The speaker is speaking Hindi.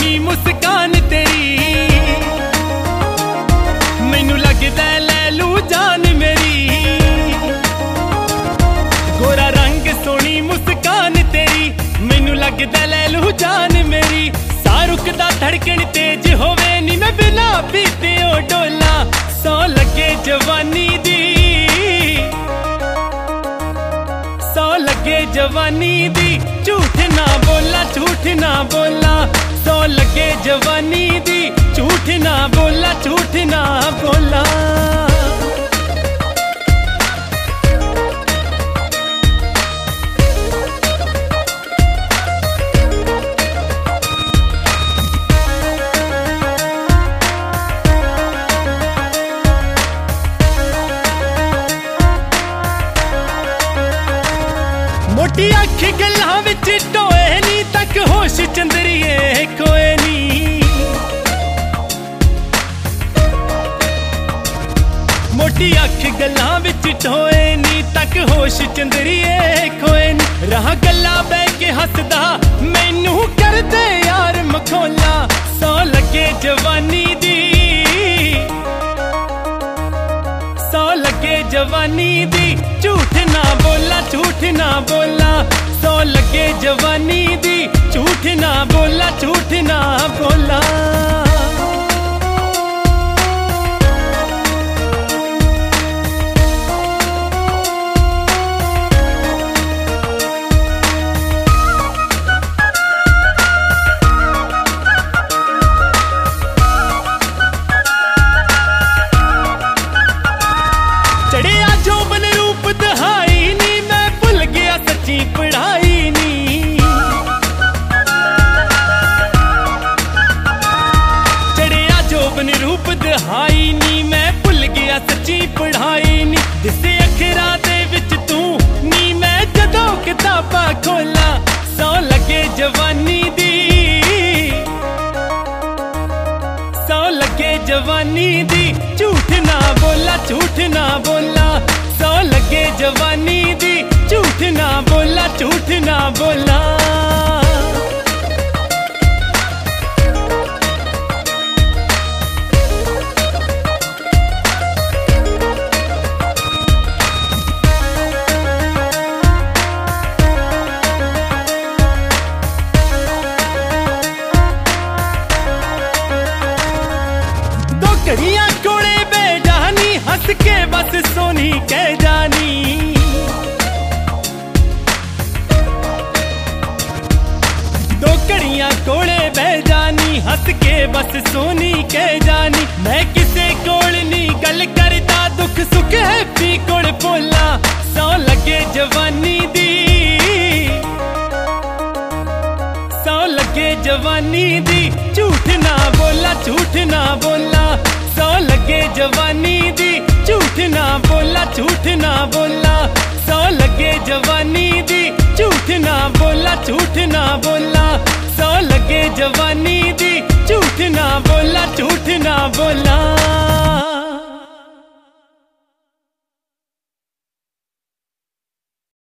सोनी मुस्कान तेरी, मैनू लगदा ले लू जान मेरी। गोरा रंग सोनी मुस्कान तेरी, मैनू लगदा ले लू जान मेरी। शाहरुख दा धड़कन तेज होवे नी मैं बिना पीते ओ डोला। सौ लगे जवानी दी, सौ लगे जवानी दी, झूठ ना बोला झूठ ना बोला। सौ लगे जवानी दी, झूठ ना बोला झूठ ना बोला। मोटी अख गल्लां विच टोए नी, तक होश चंदरिए कोई नी। मोटी अख गल्लां विच टोए नी, तक होश चंदरिए कोई नी। रहा गल्ला बह के हसदा मैनू कर दे यार मखौला। सौ लगे जवानी दी, सौ लगे जवानी दी, झूठ ना बोला झूठ ना बोला। सौ लगे जवानी दी, झूठ ना बोला झूठ ना बोला। चढ़िया जोबन रूप दहाई नी, मैं भुल गया सच्ची पढ़ाई नी। चढ़िया जोबन रूप दहाई नी, मैं भुल गया सच्ची पढ़ाई नी। दिसे अखरा दे विच तू नी, मैं जदों किताबा खोला। सौ लगे जवानी दी, सौ लगे जवानी दी, झूठ ना बोला झूठ ना बोला। सौ लगे जवानी दी, झूठ ना बोला झूठ ना बोला। दो घड़ियां कोले बह जानी, हंस के बस सोनी कह जानी। दो घड़ियां कोले बह जानी, हंस के बस सोनी कह जानी। मैं किसे कोल नहीं गल करता, दुख सुख है पी कोल बोला। सौ लगे जवानी दी, सौ लगे जवानी दी, झूठ ना बोला झूठ ना बोला। सौ लगे जवानी दी, झूठ ना बोला झूठ ना बोला। सौ लगे जवानी दी, झूठ ना बोला झूठ ना बोला। सौ लगे जवानी दी, झूठ ना बोला झूठ ना बोला।